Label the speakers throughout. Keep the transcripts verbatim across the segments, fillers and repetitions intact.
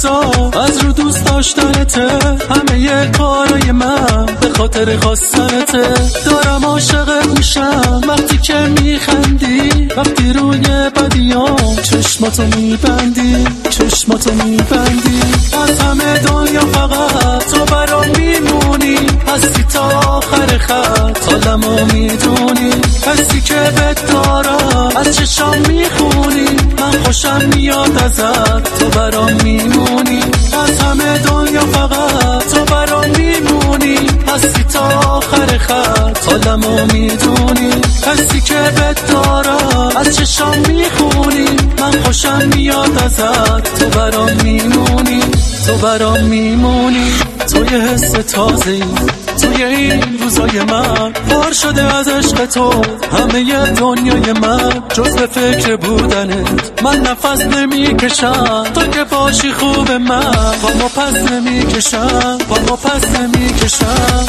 Speaker 1: روزا از رو دوست داشتنته، همه کارای من به خاطر خواستنته. دارم عاشقت میشم وقتی که میخندی، وقتی روی بدیام چشماتو میبندی، چشماتو میبندی. از همه دنیا فقط تو برام میمونی، هستی تا آخر خط، حالمو میدونی. هستی که بهت دارم از چشام میخونی، من خوشم میاد ازت، تو برام میمونی. از همه دنیا فقط تو برام میمونی، هستی تا آخر خط، حالمو میدونی. هستی که بهت دارم از چشام میخونی، من خوشم میاد ازت، تو برام میمونی، تو برام میمونی. تو یه حس تازه‌ای توی این روزای من، پر شده از عشق تو همه دنیای من. جز به فکر بودنت من نفس نمیکشم، تو که باشی خوب من با ما پس نمیکشم، با ما پس نمیکشم.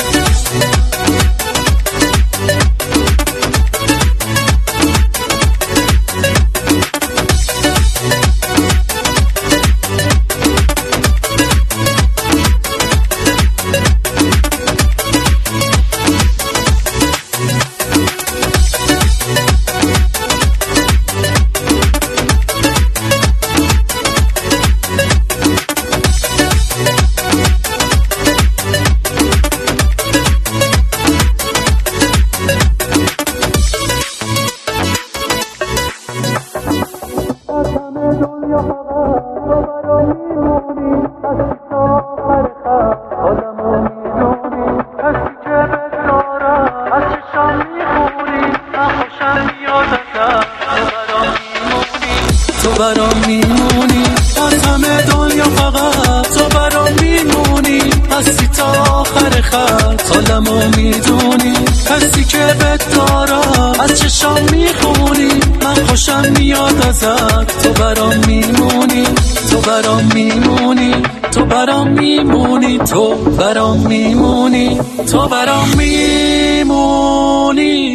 Speaker 1: تو برام میمونی، از همه دنیا فقط تو برام میمونی، هستی تا آخر خط، حالمو میدونی. هستی که بهت دارم از چشام میخونی، من خوشم میاد ازت، تو برام میمونی، تو برام میمونی، تو برام میمونی، تو برام میمونی، تو برام میمونی.